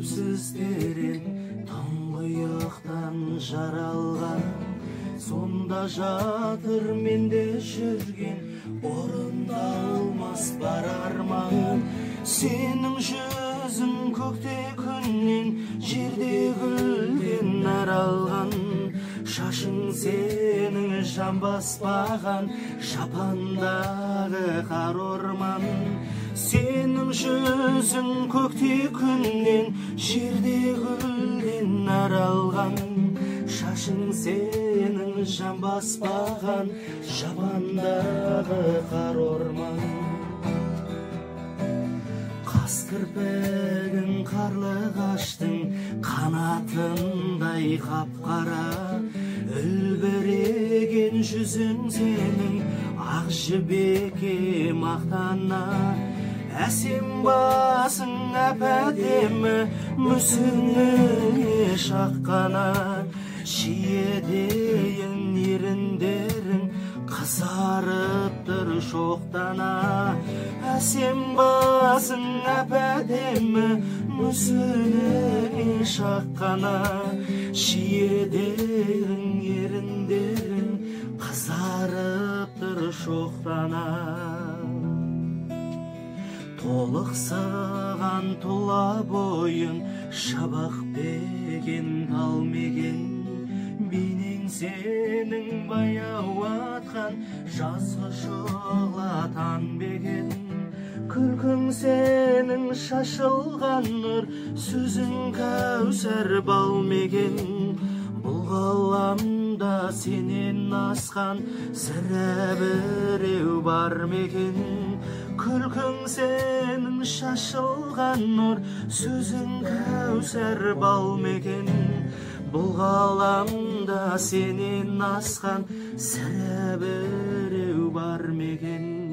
түпсіз терең тұңғиықтан жаралған, сонда жатыр менде жүрген орындалмас бар арман. Сенің жүзің көкте күннен, жерде гүлден аралған, шашың сенің жан баспаған жапандағы қар орман. Сенің жүзің көкте күннен, жерде гүлден аралған, шашың сенің жан баспаған жапандағы қар орман. Қас кірпігің қарлығаштың қанатындай қап-қара, үлбіреген жүзің сенің ақ жібекке мақтана. Әсем басың әп-әдемі, мүсініңе шаққана, шиедейін еріндерің қызарып тұр шоқтана. Әсем басың әп-әдемі, мүсініңе шаққана, шиедейін еріндерің қызарып тұр шоқтана. Толықсыған тұла бойын шабақпеген талмеген, бейнең сенің баяу атқан жазғы шұғлатан беген. Күлкің сенің шашылған нұр, сөзің кәусәр балмеген. Бұл ғаламда сенен асқан сірә біреу бар мекен. Күлкің сенің шашылған нұр, сөзің кәусәр балмеген. Бұл ғаламда сенен асқан сірә біреу бар мекен.